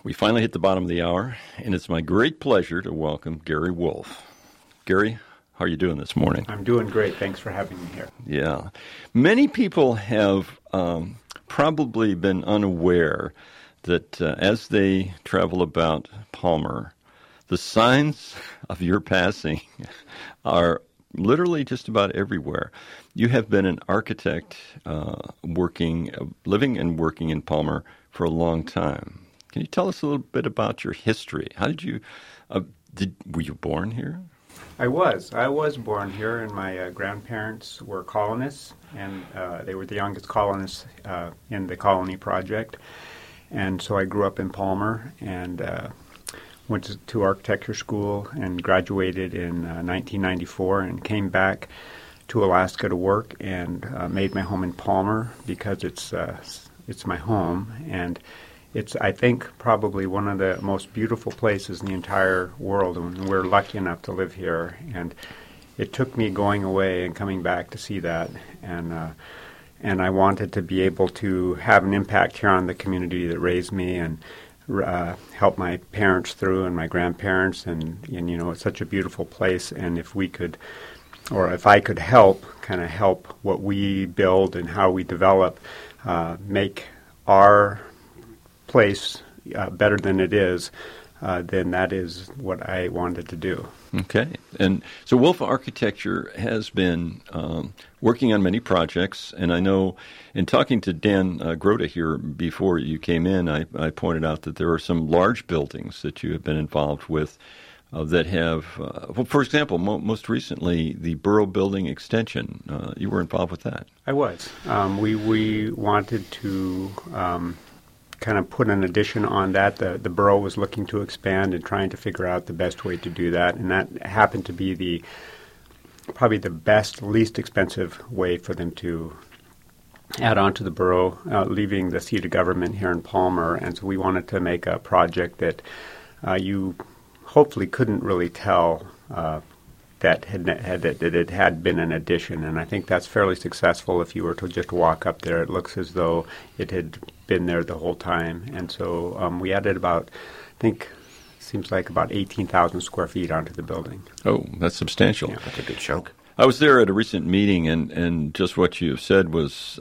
We finally hit the bottom of the hour, and it's my great pleasure to welcome Gary Wolf. Gary, how are you doing this morning? I'm doing great. Thanks for having me here. Yeah. Many people have probably been unaware that as they travel about Palmer, the signs of your passing are literally just about everywhere. You have been an architect living and working in Palmer for a long time. Can you tell us a little bit about your history? How did you, were you born here? I was born here, and my grandparents were colonists, and they were the youngest colonists in the Colony Project. And so I grew up in Palmer and went to architecture school and graduated in 1994 and came back to Alaska to work and made my home in Palmer because it's my home, and it's, I think, probably one of the most beautiful places in the entire world, and we're lucky enough to live here. And it took me going away and coming back to see that, and I wanted to be able to have an impact here on the community that raised me and help my parents through and my grandparents, and you know, it's such a beautiful place. And if we could, or if I could help what we build and how we develop, make our place better than it is, then that is what I wanted to do. Okay. And so Wolf Architecture has been working on many projects, and I know in talking to Dan Grota here before you came in, I pointed out that there are some large buildings that you have been involved with that have, well, for example, most recently, the Borough Building Extension. You were involved with that. I was. We wanted to kind of put an addition on that. The borough was looking to expand and trying to figure out the best way to do that, and that happened to be probably the best, least expensive way for them to add on to the borough, leaving the seat of government here in Palmer. And so we wanted to make a project that you hopefully couldn't really tell that it had been an addition, and I think that's fairly successful. If you were to just walk up there, it looks as though it had been there the whole time. And so we added about, I think, seems like about 18,000 square feet onto the building. Oh, that's substantial. Yeah, that's a good chunk. I was there at a recent meeting, and just what you said was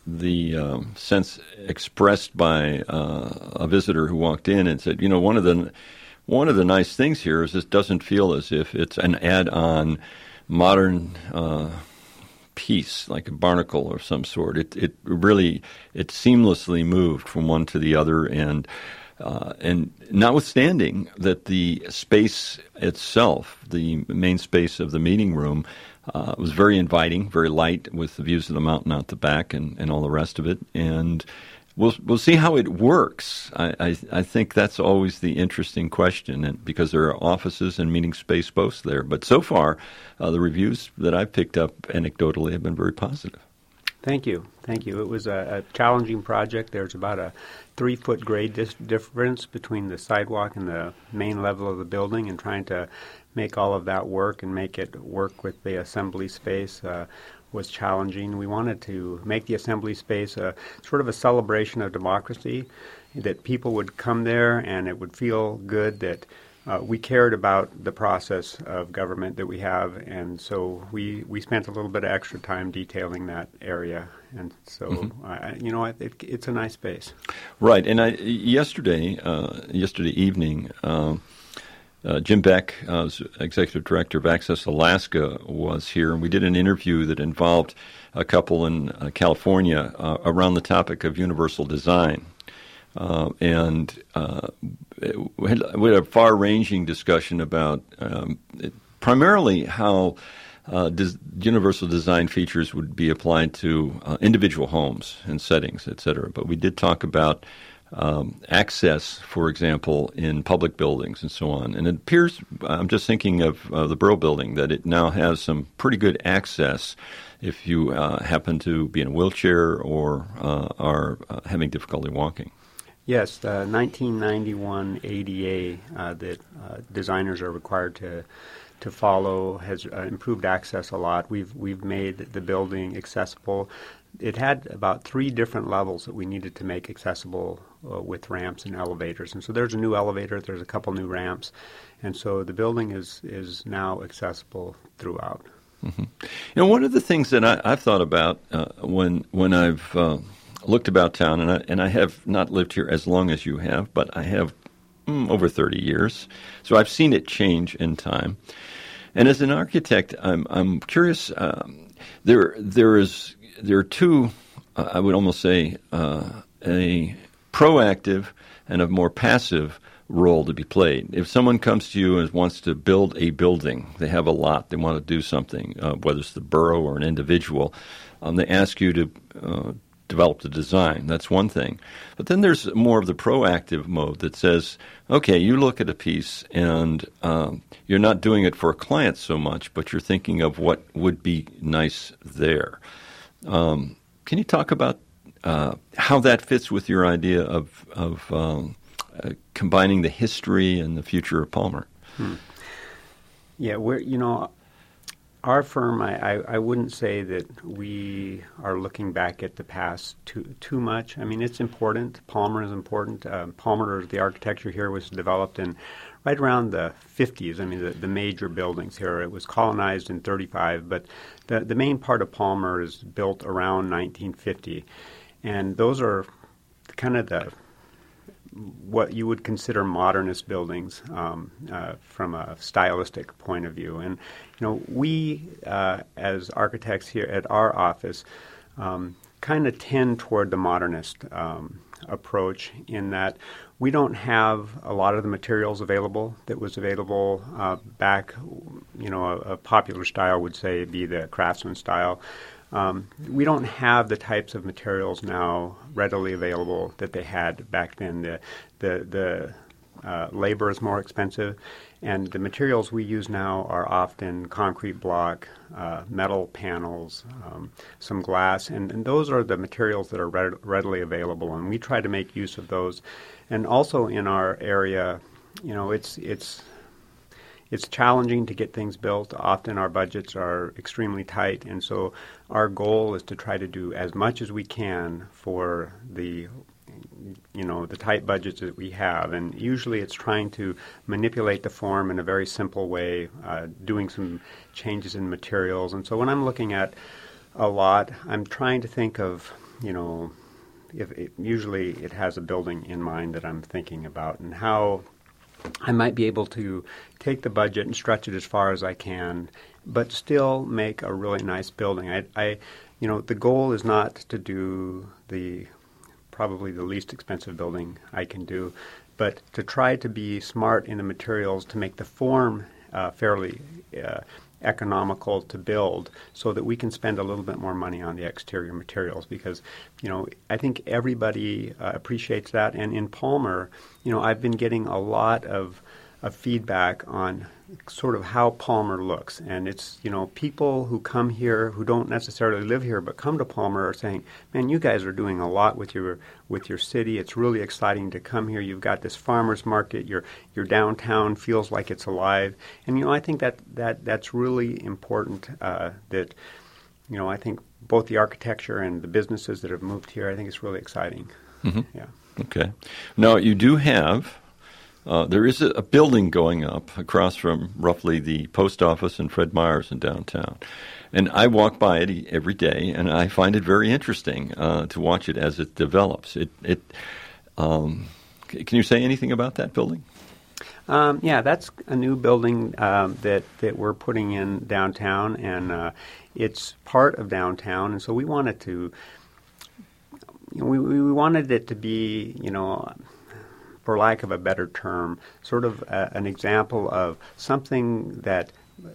the sense expressed by a visitor who walked in and said, you know, one of the nice things here is it doesn't feel as if it's an add-on modern piece, like a barnacle or some sort. It really seamlessly moved from one to the other, and notwithstanding that the space itself, the main space of the meeting room, was very inviting, very light, with the views of the mountain out the back and all the rest of it, and We'll see how it works. I think that's always the interesting question, and because there are offices and meeting space both there. But so far, the reviews that I've picked up anecdotally have been very positive. Thank you. It was a challenging project. There's about a 3-foot grade difference between the sidewalk and the main level of the building, and trying to make all of that work and make it work with the assembly space was challenging. We wanted to make the assembly space a sort of a celebration of democracy, that people would come there and it would feel good that we cared about the process of government that we have, and so we spent a little bit of extra time detailing that area, and so it's a nice space. Right, and yesterday evening, Jim Beck, Executive Director of Access Alaska, was here, and we did an interview that involved a couple in California around the topic of universal design. We had a far-ranging discussion about primarily how universal design features would be applied to individual homes and settings, et cetera. But we did talk about access, for example, in public buildings and so on. And it appears, I'm just thinking of the Borough Building, that it now has some pretty good access if you happen to be in a wheelchair or are having difficulty walking. Yes, the 1991 ADA that designers are required to to follow, has improved access a lot. We've made the building accessible. It had about 3 different levels that we needed to make accessible with ramps and elevators. And so there's a new elevator, there's a couple new ramps, and so the building is now accessible throughout. Mm-hmm. One of the things that I've thought about when I've looked about town, and I have not lived here as long as you have, but I have over 30 years, so I've seen it change in time. And as an architect, I'm curious. There are 2, I would almost say, a proactive and a more passive role to be played. If someone comes to you and wants to build a building, they have a lot, they want to do something, whether it's the borough or an individual, they ask you to develop the design. That's one thing. But then there's more of the proactive mode that says, okay, you look at a piece and you're not doing it for a client so much, but you're thinking of what would be nice there. Can you talk about how that fits with your idea of combining the history and the future of Palmer? Yeah, our firm, I wouldn't say that we are looking back at the past too much. I mean, it's important. Palmer is important. Palmer, the architecture here was developed in right around the 50s. I mean, the major buildings here. It was colonized in 35, but the main part of Palmer is built around 1950. And those are kind of what you would consider modernist buildings from a stylistic point of view. And, we as architects here at our office kind of tend toward the modernist approach in that we don't have a lot of the materials available that was available back, a popular style would say be the Craftsman style. We don't have the types of materials now readily available that they had back then. The labor is more expensive, and the materials we use now are often concrete block, metal panels, some glass, and those are the materials that are readily available, and we try to make use of those. And also in our area, it's challenging to get things built. Often our budgets are extremely tight, and so our goal is to try to do as much as we can for the tight budgets that we have. And usually it's trying to manipulate the form in a very simple way, doing some changes in materials. And so when I'm looking at a lot, I'm trying to think of, usually it has a building in mind that I'm thinking about and how I might be able to take the budget and stretch it as far as I can, but still make a really nice building. The goal is not to do probably the least expensive building I can do, but to try to be smart in the materials to make the form fairly economical to build so that we can spend a little bit more money on the exterior materials because, I think everybody appreciates that. And in Palmer, I've been getting a lot of feedback on sort of how Palmer looks. And it's, people who come here who don't necessarily live here but come to Palmer are saying, man, you guys are doing a lot with your city. It's really exciting to come here. You've got this farmer's market. Your downtown feels like it's alive. And, I think that's really important that, I think both the architecture and the businesses that have moved here, I think it's really exciting. Mm-hmm. Yeah. Okay. Now, you do have there is a building going up across from roughly the post office and Fred Meyer's in downtown. And I walk by it every day, and I find it very interesting to watch it as it develops. Can you say anything about that building? Yeah, that's a new building that we're putting in downtown, and it's part of downtown. And so we wanted to, we wanted it to be, for lack of a better term, sort of an example of something that,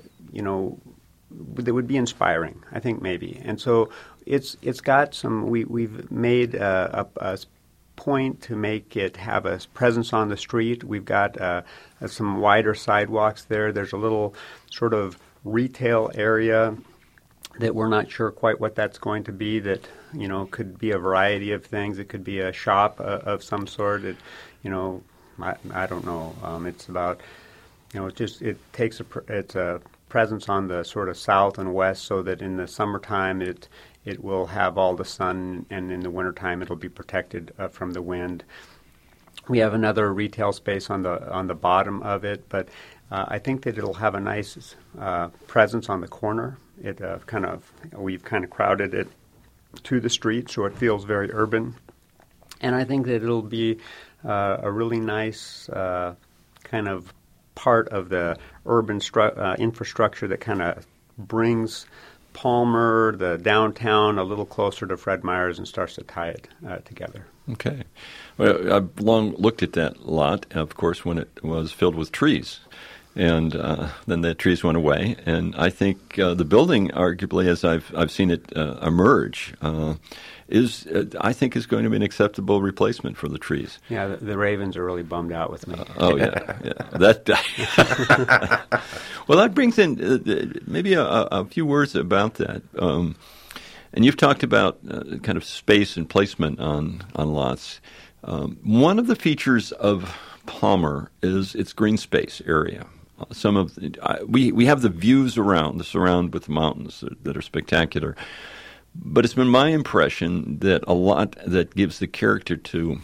that would be inspiring, I think maybe. And so it's got some, we've made a point to make it have a presence on the street. We've got some wider sidewalks there. There's a little sort of retail area that we're not sure quite what that's going to be, that, could be a variety of things. It could be a shop of some sort. I don't know. It's about it takes it's a presence on the sort of south and west, so that in the summertime it will have all the sun, and in the wintertime it'll be protected from the wind. We have another retail space on the bottom of it, but I think that it'll have a nice presence on the corner. We've kind of crowded it to the street, so it feels very urban, and I think that it'll be a really nice kind of part of the urban infrastructure that kind of brings Palmer, the downtown, a little closer to Fred Meyer's and starts to tie it together. Okay. Well, I've long looked at that lot, of course, when it was filled with trees. And then the trees went away. And I think the building, arguably, as I've seen it emerge, is going to be an acceptable replacement for the trees. Yeah, the Ravens are really bummed out with me. Yeah. Well, that brings in maybe a few words about that. And you've talked about kind of space and placement on lots. One of the features of Palmer is its green space area. We have the views the surround with the mountains that are spectacular. But it's been my impression that a lot that gives the character to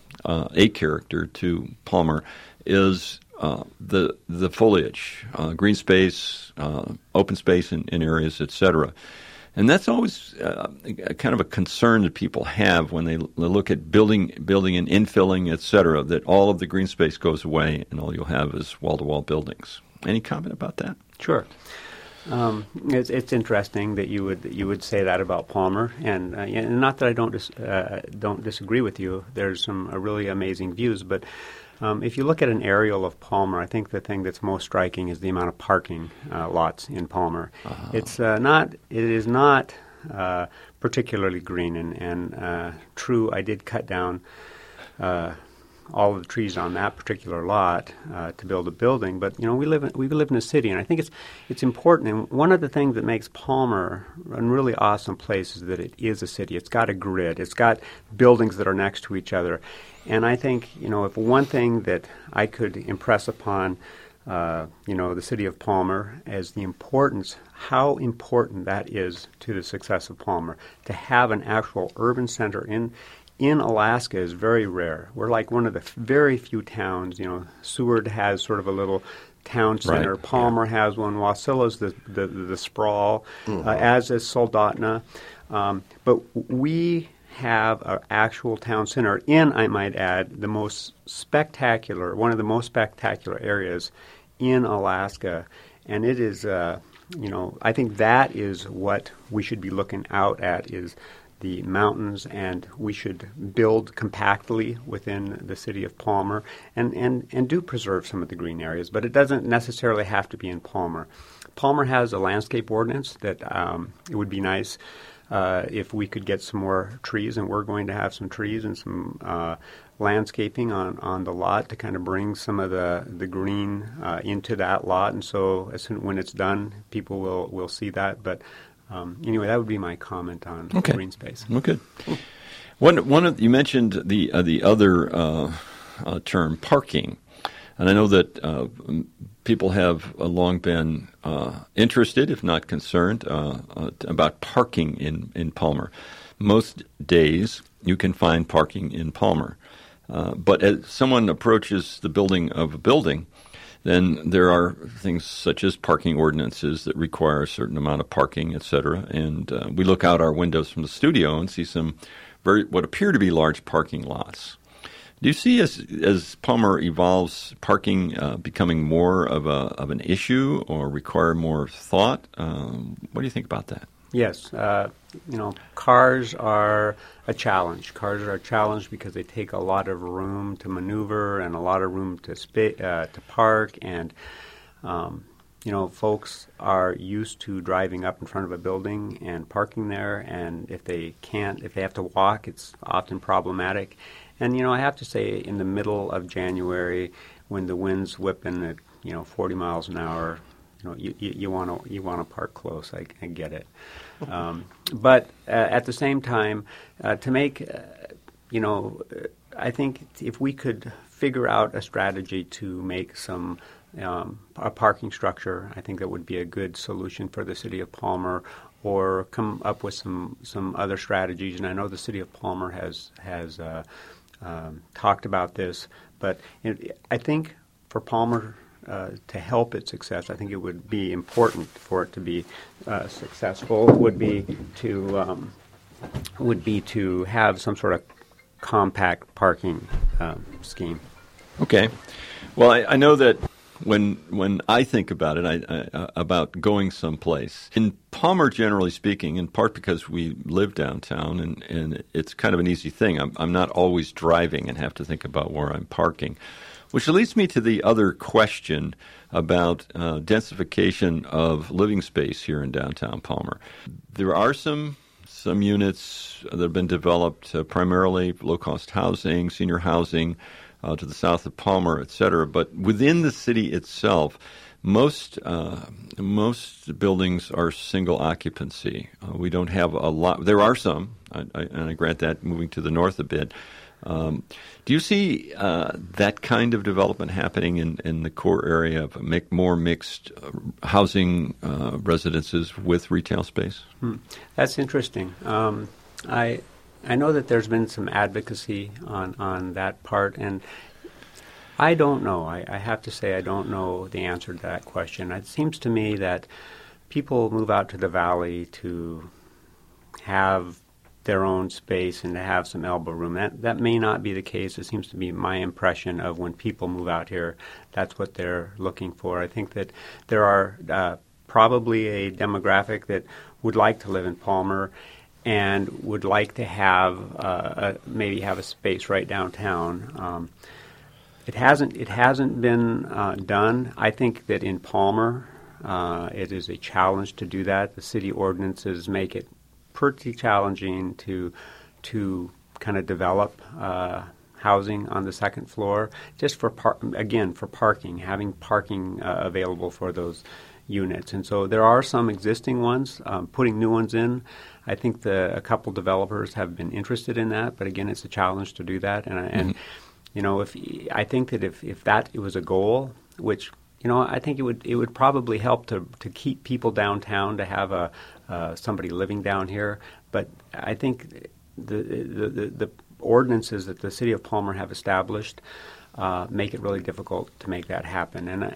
Palmer is the foliage, green space, open space in areas, etc. And that's always kind of a concern that people have when they look at building and infilling, etc., that all of the green space goes away and all you'll have is wall-to-wall buildings. Any comment about that? Sure. It's interesting that you would say that about Palmer, and not that I don't disagree with you. There's some really amazing views, but if you look at an aerial of Palmer, I think the thing that's most striking is the amount of parking lots in Palmer. Uh-huh. It is not particularly green, and true, I did cut down all of the trees on that particular lot to build a building. But we live in a city, and I think it's important. And one of the things that makes Palmer a really awesome place is that it is a city. It's got a grid. It's got buildings that are next to each other. And I think if one thing that I could impress upon the city of Palmer is how important that is to the success of Palmer. To have an actual urban center in Alaska is very rare. We're like one of the very few towns. Seward has sort of a little town center. Right. Palmer has one. Wasilla's the sprawl, as is Soldotna. But we have an actual town center in, I might add, one of the most spectacular areas in Alaska. And it is, I think that is what we should be looking out at, is the mountains, and we should build compactly within the city of Palmer and do preserve some of the green areas, but it doesn't necessarily have to be in Palmer. Palmer has a landscape ordinance that it would be nice if we could get some more trees, and we're going to have some trees and some landscaping on the lot to kind of bring some of the green into that lot, and so when it's done, people will see that, but anyway, that would be my comment on green space. Well, good. You mentioned the other term, parking, and I know that people have long been interested, if not concerned, about parking in Palmer. Most days you can find parking in Palmer, but as someone approaches the building of a building, then there are things such as parking ordinances that require a certain amount of parking, et cetera. And we look out our windows from the studio and see some what appear to be large parking lots. Do you see as Palmer evolves, parking becoming more of an issue or require more thought? What do you think about that? Yes. Cars are a challenge. Cars are a challenge because they take a lot of room to maneuver and a lot of room to park. And, folks are used to driving up in front of a building and parking there. And if they have to walk, it's often problematic. And, I have to say, in the middle of January, when the wind's whipping at, 40 miles an hour, you want to park close. I get it. But at the same time, to make, I think if we could figure out a strategy to make some a parking structure. I think that would be a good solution for the city of Palmer, or come up with some other strategies. And I know the city of Palmer has talked about this, but I think for Palmer to help its success, I think it would be important for it to be successful. Would be to have some sort of compact parking scheme. Okay. Well, I know that when I think about it, about going someplace, in Palmer, generally speaking, in part because we live downtown and it's kind of an easy thing. I'm not always driving and have to think about where I'm parking, which leads me to the other question about densification of living space here in downtown Palmer. There are some units that have been developed, primarily low-cost housing, senior housing, to the south of Palmer, et cetera. But within the city itself, most buildings are single occupancy. We don't have a lot. There are some, and I grant that, moving to the north a bit. Do you see that kind of development happening in the core area of more mixed housing residences with retail space? That's interesting. I know that there's been some advocacy on that part, and I don't know. I have to say I don't know the answer to that question. It seems to me that people move out to the valley to have their own space and to have some elbow room. That may not be the case. It seems to be my impression of when people move out here, that's what they're looking for. I think that there are probably a demographic that would like to live in Palmer and would like to have maybe have a space right downtown. It hasn't been done. I think that in Palmer, it is a challenge to do that. The city ordinances make it pretty challenging to kind of develop housing on the second floor, just for parking, having parking available for those units. And so there are some existing ones, putting new ones in. I think a couple developers have been interested in that, but again, it's a challenge to do that. And you know, I think that if that it was a goal, which I think it would probably help to keep people downtown, to have somebody living down here. But I think the ordinances that the city of Palmer have established make it really difficult to make that happen. And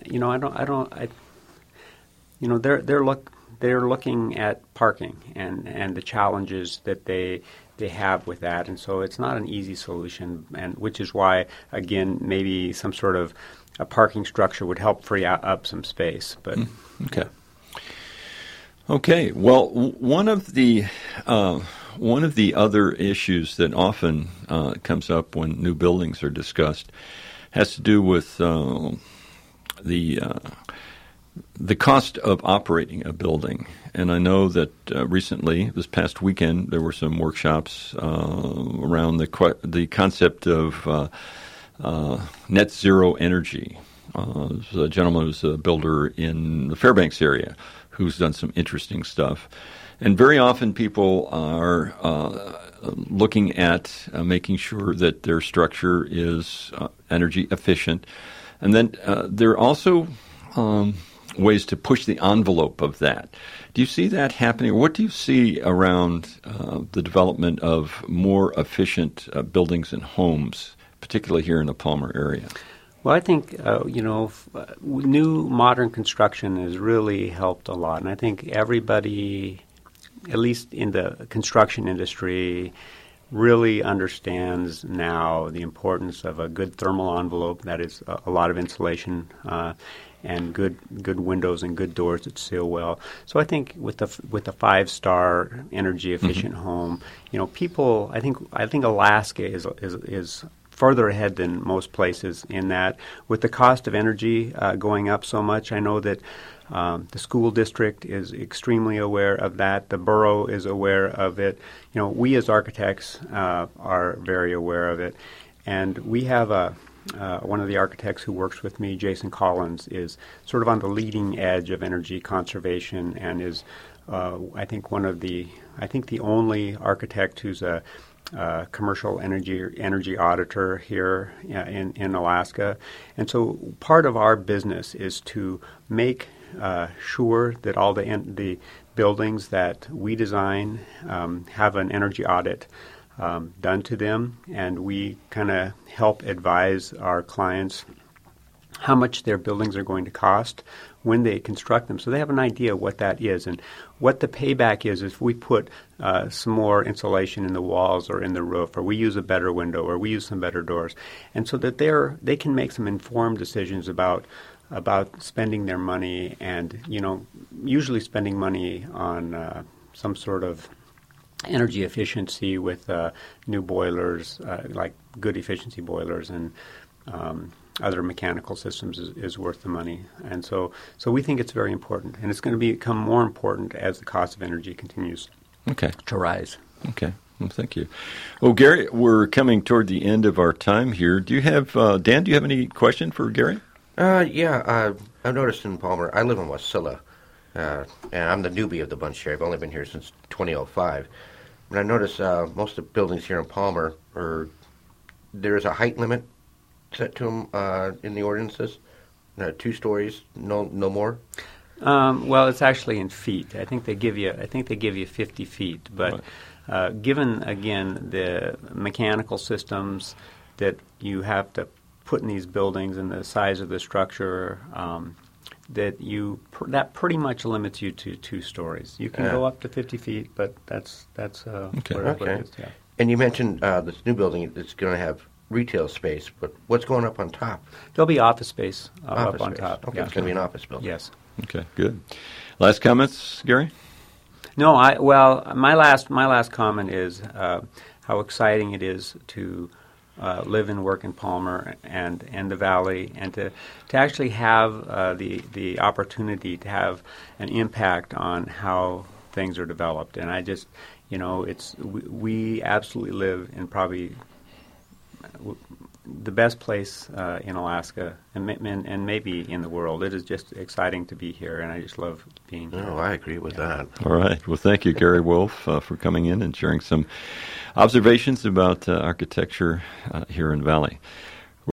they're looking at parking and the challenges that they have with that, and so it's not an easy solution, and which is why, again, maybe some sort of a parking structure would help free up some space. But okay. Well, one of the other issues that often comes up when new buildings are discussed has to do with the cost of operating a building. And I know that recently, this past weekend, there were some workshops around the concept of net zero energy. There's a gentleman who's a builder in the Fairbanks area who's done some interesting stuff. And very often people are looking at making sure that their structure is energy efficient. And then there are also ways to push the envelope of that. Do you see that happening? What do you see around the development of more efficient buildings and homes, particularly here in the Palmer area? Well, I think, new modern construction has really helped a lot. And I think everybody, at least in the construction industry, really understands now the importance of a good thermal envelope, that is a lot of insulation, and good windows and good doors that seal well. So I think with the 5-star energy efficient home, people, I think Alaska is further ahead than most places in that. With the cost of energy going up so much, I know that the school district is extremely aware of that. The borough is aware of it. We as architects are very aware of it. And we have one of the architects who works with me, Jason Collins, is sort of on the leading edge of energy conservation and is, I think, the only architect who's a commercial energy auditor here in Alaska, and so part of our business is to make sure that all the buildings that we design have an energy audit done to them, and we kind of help advise our clients how much their buildings are going to cost when they construct them, so they have an idea what that is and what the payback is if we put some more insulation in the walls or in the roof, or we use a better window, or we use some better doors, and so that they can make some informed decisions about spending their money, and usually spending money on some sort of energy efficiency with new boilers, like good efficiency boilers, and other mechanical systems is worth the money. And so we think it's very important, and it's going to become more important as the cost of energy continues to rise. Okay. Well, thank you. Well, Gary, we're coming toward the end of our time here. Do you have, Dan, do you have any question for Gary? Yeah. I've noticed in Palmer, I live in Wasilla, and I'm the newbie of the bunch here. I've only been here since 2005. And I notice most of the buildings here in Palmer, there's a height limit set to them in the ordinances, 2 stories, no more. Well, it's actually in feet. I think they give you 50 feet. But given again the mechanical systems that you have to put in these buildings and the size of the structure, that pretty much limits you to 2 stories. You can go up to 50 feet, but that's what it is. Yeah. And you mentioned this new building that's going to have retail space, but what's going up on top? There'll be office space up on top. Okay, it's going to be an office building. Yes. Okay, good. Last comments, Gary? No, my last comment is how exciting it is to live and work in Palmer and the Valley, and to actually have the opportunity to have an impact on how things are developed. And I just, we absolutely live in probably the best place in Alaska and maybe in the world. It is just exciting to be here, and I just love being here. Oh, I agree with that. All right. Well, thank you, Gary Wolf, for coming in and sharing some observations about architecture here in Valley.